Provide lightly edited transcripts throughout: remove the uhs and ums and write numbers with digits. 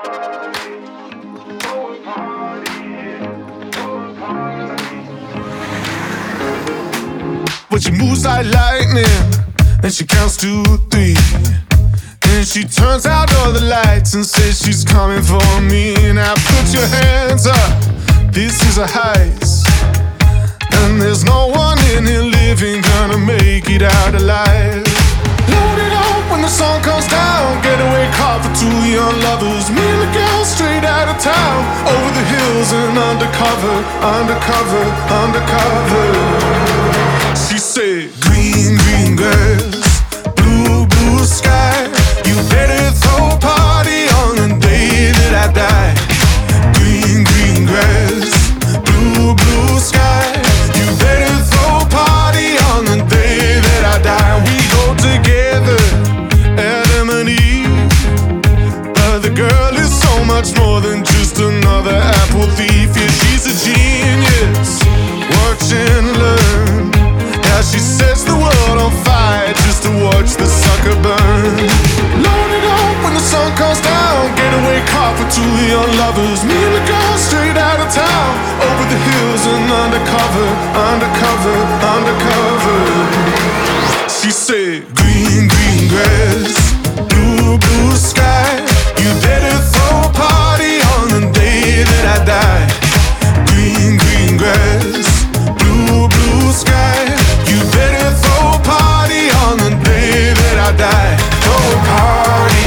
But she moves like lightning, and she counts to 3. And she turns out all the lights and says she's coming for me. Now put your hands up, this is a heist. And there's no one in here living gonna make it out alive. Load it up when the sun comes down. Getaway car for 2 young lovers. Me and the girl straight out of town. Over the hills and undercover, undercover, undercover. She said, green, green grass, blue, blue sky. You better throw a party on the day that I die. Green, green grass, blue, blue sky. You better throw a party on the day that I die. We go together, Adam and Eve. But the girl is so much more than just another apple thief. Yeah, she's a genius. Watch and learn. She sets the world on fire just to watch the sucker burn. Load it up when the sun comes down. Getaway car for 2 young lovers. Me and the girl straight out of town. Over the hills and undercover, undercover, undercover. She said, green, green grass, blue, blue sky. You better throw a party on the day that I die. Green, green grass, blue, blue sky. You better throw a party on the day that I die. Throw a party,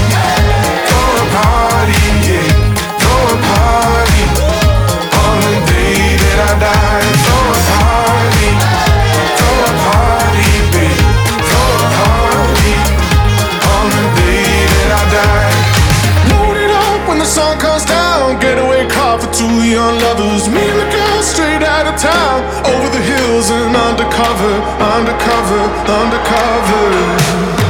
yeah. Throw a party on the day that I die. Throw a party, babe. Throw a party on the day that I die. Load it up when the sun comes down. Getaway car for 2 young lovers. Me and the girl straight out of town. Over the hills and undercover, undercover, undercover.